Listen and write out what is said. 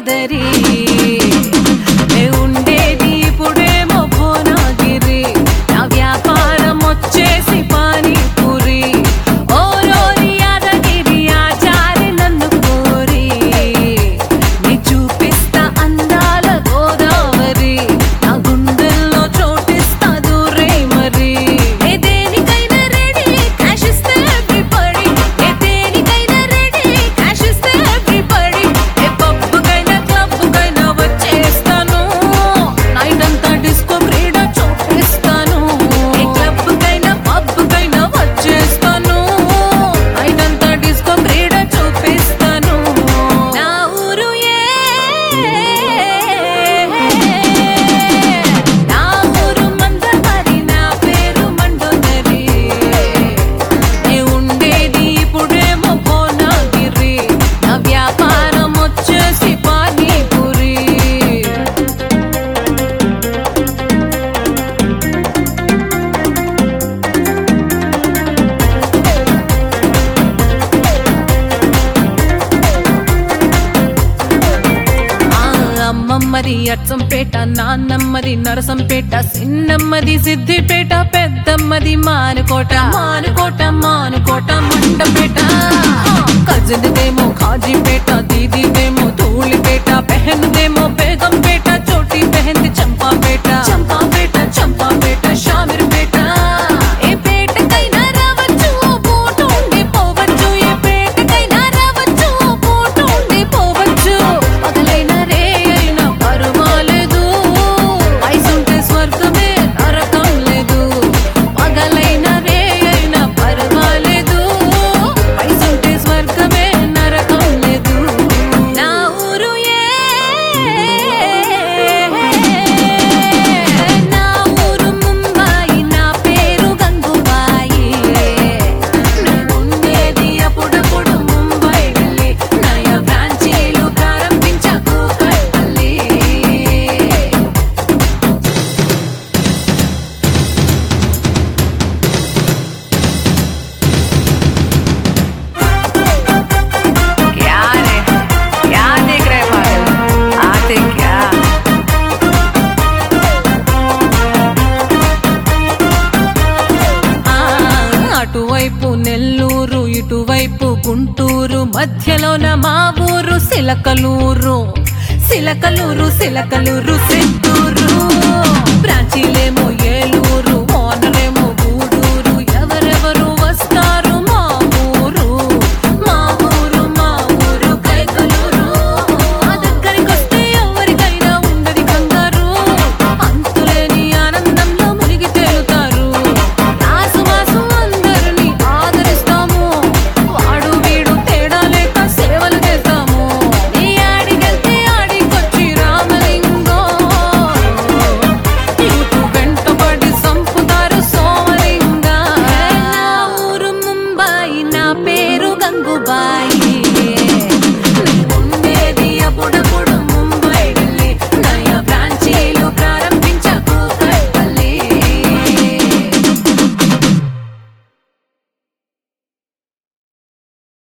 సోదరి ఉండేది ఇప్పుడేమో భువనగిరి నా వ్యాపారం వచ్చేసి పానీపూరి ఓరోరి యాదగిరి ఆచారి నన్ను కోరి నీ చూపిస్తా అందాల గోదావరి నా గుండెల్లో చోటిస్తా దూరే మరి ఏ దేనికైనా రెడీ క్యాష్ ఇస్తే ఎవ్రీబడి ఏ దేనికైనా రెడీ క్యాష్ ఇస్తే ఎవ్రీబడి ఏ పబ్బుకైనా క్లబ్బుకైనా వచ్చేస్తాను నైట్ అంతా డిస్కో క్రీడ చూపిస్తాను ఏ క్లబ్బుకైనా పబ్బుకైనా వచ్చేస్తాను నైట్ అంతా డిస్కో క్రీడ చూపిస్తాను నా ఊరు నా ఊరు మందమరి నా పేరు మండోదరి ఉండేది ఇప్పుడేమో భువనగిరి నా వ్యాపారం వచ్చేసి పానీపూరి అమ్మమ్మది అచ్చంపేట నాన్నమ్మది నరసంపేట చిన్నమ్మది సిద్దిపేట పెద్దమ్మది మానుకోట మానుకోట మానుకోట మండపేట కజిన్దేమో కాజీపేట దీదీదేమో ధూళిపేట బెహన్దేమో బేగంపేట చోటి బెహన్ది చంపాపేట చంపాపేట చంపాపేట షామీర్పేట ఏ పేటకైనా రావచ్చు ఓ పూట ఉండిపోవచ్చు ఏ పేటకైనా రావచ్చు ఓ పూట ఉండిపోవచ్చు పగలైన రే అయినా పర్వాలేదు వయసుంటే స్వర్గమే నరకం లేదు పగలైన రే అయినా పర్వాలేదు వయసుంటే స్వర్గమే నరకం లేదు నా ఊరు నా ఊరు ముంబాయి నా పేరు గంగూబాయి ఉండేది అప్పుడప్పుడు ముంబై ఢిల్లీ నయా బ్రాంచీలు ప్రారంభించా కూకట్పల్లి क्या रे क्या देख रहे पागल आते क्या అటువైపు నెల్లూరు ఇటువైపు గుంటూరు మధ్యలోన మా ఊరు సిలకలూరు సిలకలూరు సిలకలూరు సిత్తూరు బ్రాంచీలేమో ఏలూరు ఓనరేమో